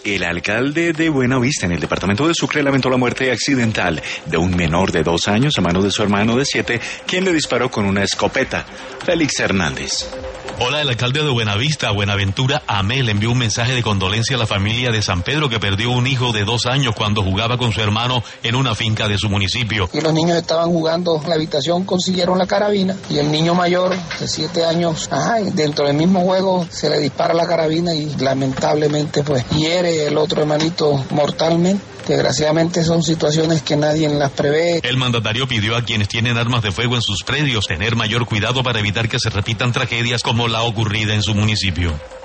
El alcalde de Buenavista, en el departamento de Sucre, lamentó la muerte accidental de un menor de 2 años a mano de su hermano de 7, quien le disparó con una escopeta. Félix Hernández. Hola, el alcalde de Buenavista, Buenaventura Amel, envió un mensaje de condolencia a la familia de San Pedro, que perdió un hijo de 2 años cuando jugaba con su hermano en una finca de su municipio. Y los niños estaban jugando en la habitación, consiguieron la carabina, y el niño mayor de 7 años, dentro del mismo juego se le dispara la carabina y lamentablemente pues hiere el otro hermanito mortalmente. Desgraciadamente son situaciones que nadie las prevé. El mandatario pidió a quienes tienen armas de fuego en sus predios tener mayor cuidado para evitar que se repitan tragedias como la ocurrida en su municipio.